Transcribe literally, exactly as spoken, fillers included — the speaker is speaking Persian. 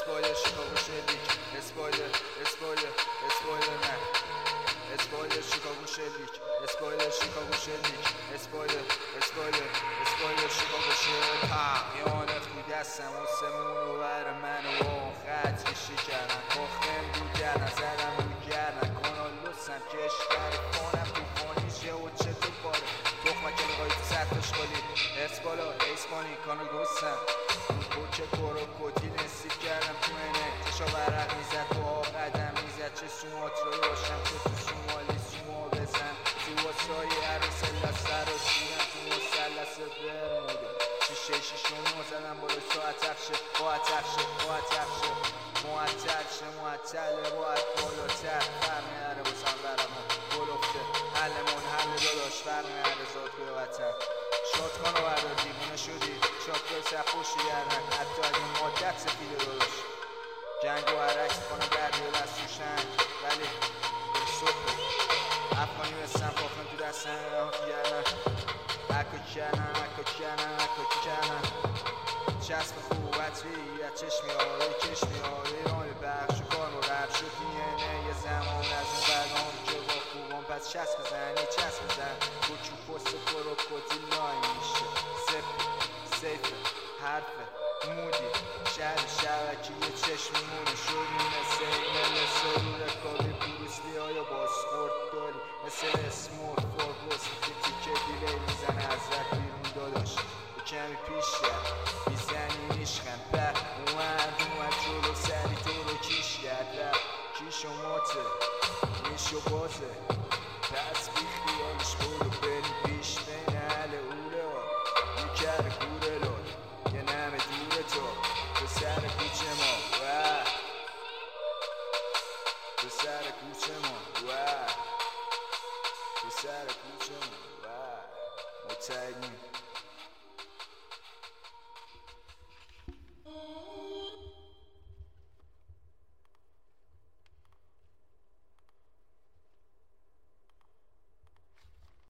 اسپویلر شیکاگو شلیک اسپویلر اسپویلر اسپویلر نه اسپویلر شیکاگو شلیک اسپویلر شیکاگو شلیک اسپویلر اسپویلر اسپویلر شیکاگو شلیک قیانت بود دستم آسمون رو بر من و خط کشی کردن باختم رو کردن زدم رو کردن کانال لسم کشور کنم توفانی چه و چه تو باره تخمک نقایی تو سطحش خالی اسپالا اسپانی کانال گستم کوچه کرو کتی نسیب کردم تو اینه چشا برق میزد تو آب قدم میزد چه سوماترایی باشم تو تو سومالی سوما بزن تو واسای عروس لسر و سیرم تو مسلس برموده شیشه شیشونو زدم بالا ساعت افشه باعت افشه باعت افشه معطل شه معطله باعت بالاتر فرق نره بسن برمون گلفته حلمون حل داداش فرق نره زاد توی وطن شادکانو بردار دیوونه شدی شادکای سرخوشی گردن حتی اگه مادت سفیده داداش جنگ و عرکس کنم دردی و دست و شنگ ولی صبح افغانی بستن پاکن تو دستن گردن اکا کردن اکا کردن اکا کردن چسب خوب عطری از چشمی آره کشمی آره رای بخش و کار و رب شد میانه یه زمان از این برنام که با خوبان پس چسب بزنی چسب بزن تو چو پست برو کتی لای میشه سفت سیف حرف مودی شهر شبکی یه چشممونه شدی مثل ایمل سرور کابی بروسلی های باسپورت داری مثل اسمور فورگوس فیتی که دیلی میزنه از رد بیرون داداش کمی پیش کرد میزنی میشخم پر اومد اومد جلو سری تو رو کیش کرد رفت کیش و ماته میش و بازه پس بی خیالش برو بریم پیش بین حل اوله ها میکر گوره لاد یه نمه دوره تو به سر کوچه ما و به سر کوچه ما و به سر کوچه ما و متعدیم